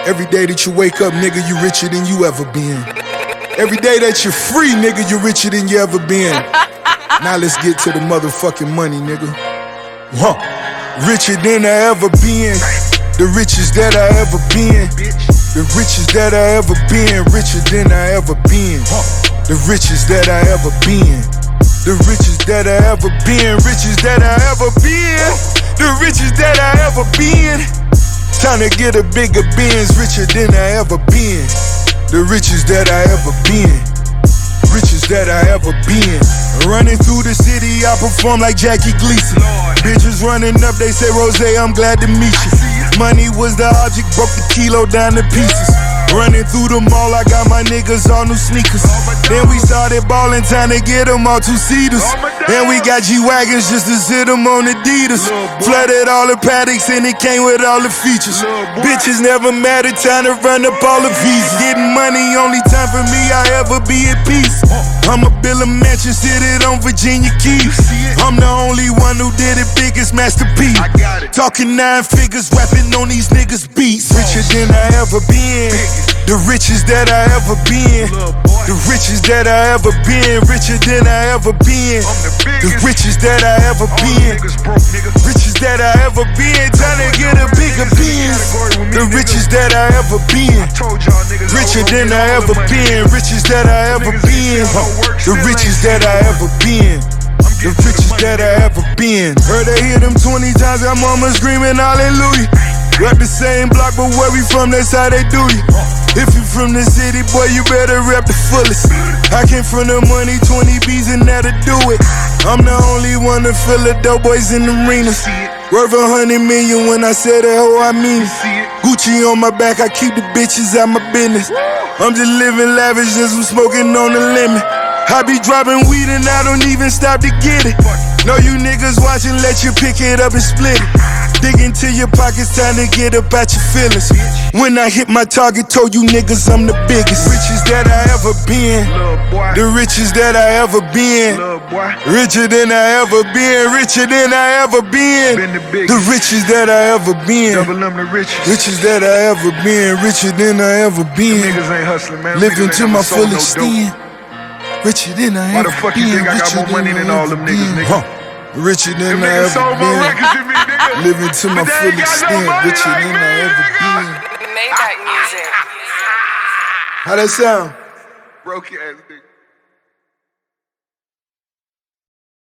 Every day that you wake up, nigga, you richer than you ever been. Every day that you're free, nigga, you richer than you ever been. Now let's get to the motherfucking money, nigga. Richer than I ever been. The richest that I ever been. The richest that I ever been. Richer than I ever been. The richest that I ever been. The richest that I ever been. Richest that I ever been. The richest that I ever been. Time to get a bigger Benz. Richer than I ever been. The richest that I ever been. Richest that I ever been. Running through the city, I perform like Jackie Gleason. Bitches running up, they say, Rose, I'm glad to meet you. Money was the object, broke the kilo down to pieces. Running through the mall, I got my niggas all new sneakers. Then we started ballin', time to get them all two-seaters. Then we got G-Wagons just to sit them on Adidas. Flooded all the paddocks and it came with all the features. Bitches never mattered, time to run up all the visas. Getting money, only time for me, I ever be at peace. I'ma build a mansion, sit it on Virginia Keys. I'm the only one who did it, biggest masterpiece. Talking 9 figures, rapping on these niggas' beats. Richer than I ever been. The richest that I ever been. The richest that I ever been. Richer than I ever been. The richest that I ever been. Richest that I ever been. Time to get a bigger Benz. The richest that I ever been. Richer than I ever been. Richest that I ever been. The richest that I ever been. The richest that I ever been. Heard I hear them 20 times, got mama screaming hallelujah. Rap the same block, but where we from, that's how they do you. If you from the city, boy, you better rap the fullest. I came from the money, 20 B's and that'll do it. I'm the only one to fill the dope boys in the arenas. Worth 100 million when I say that, oh, I mean it. Gucci on my back, I keep the bitches out my business. I'm just living lavish, just I'm smoking on the limit. I be dropping weed and I don't even stop to get it. Know you niggas watching, let you pick it up and split it. Dig into your pockets, time to get up at your feelings. When I hit my target, told you niggas I'm the biggest. Richest that I ever been. The richest that I ever been. Richer than I ever been. Richer than I ever been. The richest that I ever been. Richest that I ever been. Richer than I ever been. Living to my full extent. Richer than I ever been. Why the fuck you think I got more money than all them niggas, nigga? Richer than I ever been. Living to my full extent. Richer than I ever been. Maybach music. How that sound? Broke ass nigga.